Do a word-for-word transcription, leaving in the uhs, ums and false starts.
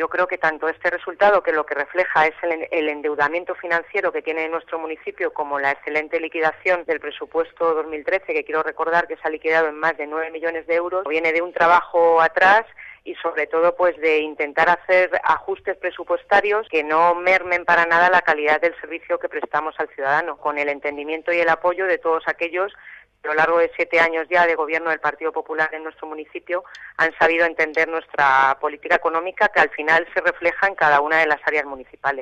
yo creo que tanto este resultado, que lo que refleja es el, el endeudamiento financiero que tiene nuestro municipio, como la excelente liquidación del presupuesto dos mil trece, que quiero recordar que se ha liquidado en más de nueve millones de euros, viene de un trabajo atrás y sobre todo pues de intentar hacer ajustes presupuestarios que no mermen para nada la calidad del servicio que prestamos al ciudadano, con el entendimiento y el apoyo de todos aquellos que a lo largo de siete años ya de gobierno del Partido Popular en nuestro municipio han sabido entender nuestra política económica, que al final se refleja en cada una de las áreas municipales.